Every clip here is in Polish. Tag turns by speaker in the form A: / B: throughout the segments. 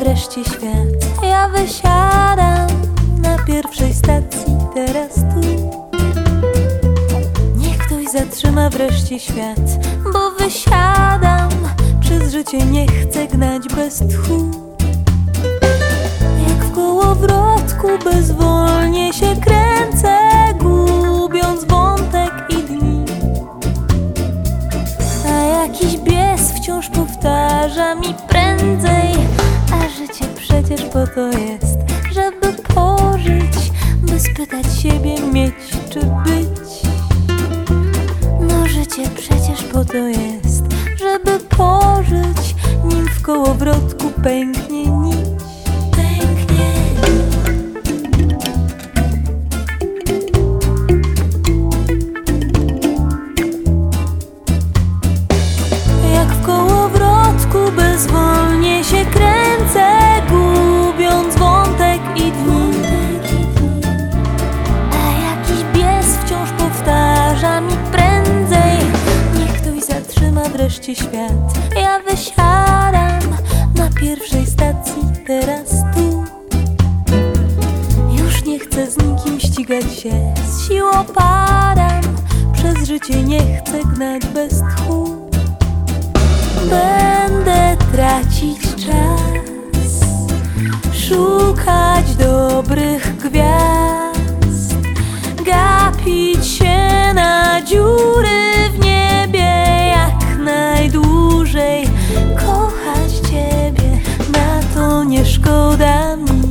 A: wreszcie świat. Ja wysiadam na pierwszej stacji, teraz tu. Niech ktoś zatrzyma wreszcie świat, bo wysiadam, przez życie nie chcę gnać bez tchu. Jak w kołowrotku bezwolnie się kręcę, gubiąc wątek i dni. A jakiś bies wciąż powtarza mi prędzej, a życie przecież po to jest, żeby pożyć, by spytać siebie mieć czy być. No życie przecież po to jest, żeby pożyć, nim w kołowrotku pęknie nić. Jak w kołowrotku bezwolnie się kręcę, gubiąc wątek i dni. A jakiś bies wciąż powtarza mi prędzej, niech ktoś zatrzyma wreszcie świat. Ja wysiadam na pierwszej stacji, teraz tu. Już nie chcę z nikim ścigać się, z siłą padam, przez życie nie chcę gnać bez tchu. Będę tracić czas, szukać dobrych gwiazd, gapić się na dziury w niebie jak najdłużej, kochać Ciebie, na to nie szkoda mi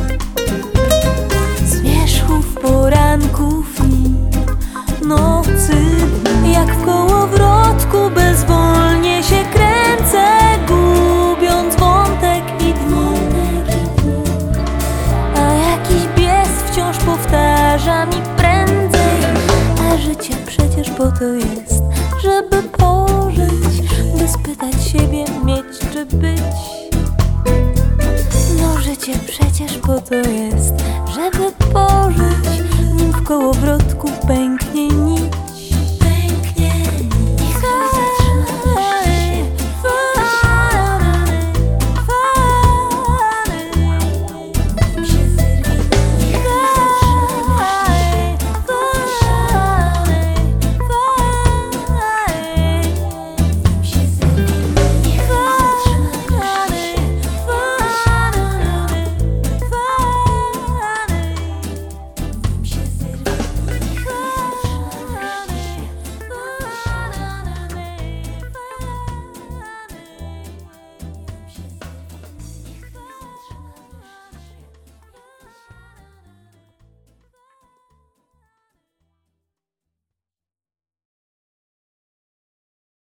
A: zmierzchów, poranków i nocy. Jak w kołowrotku bezwolnie się kręcę, gubiąc wątek i dni. A jakiś bies wciąż powtarza mi prędzej, a życie przecież po to jest, żeby pożyć, by spytać siebie mieć czy być. No życie przecież po to jest,